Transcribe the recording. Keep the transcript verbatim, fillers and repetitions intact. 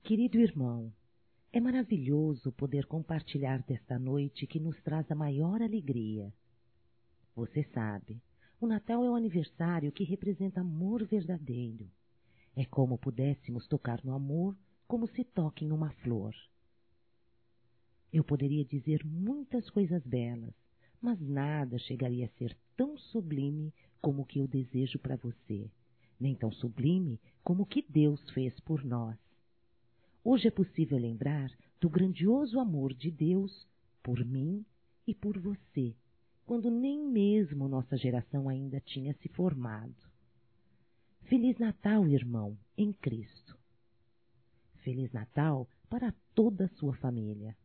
Querido irmão, é maravilhoso poder compartilhar desta noite que nos traz a maior alegria. Você sabe, o Natal é o aniversário que representa amor verdadeiro. É como pudéssemos tocar no amor como se toca em uma flor. Eu poderia dizer muitas coisas belas, mas nada chegaria a ser tão sublime como o que eu desejo para você, nem tão sublime como o que Deus fez por nós. Hoje é possível lembrar do grandioso amor de Deus por mim e por você, quando nem mesmo nossa geração ainda tinha se formado. Feliz Natal, irmão, em Cristo. Feliz Natal para toda a sua família.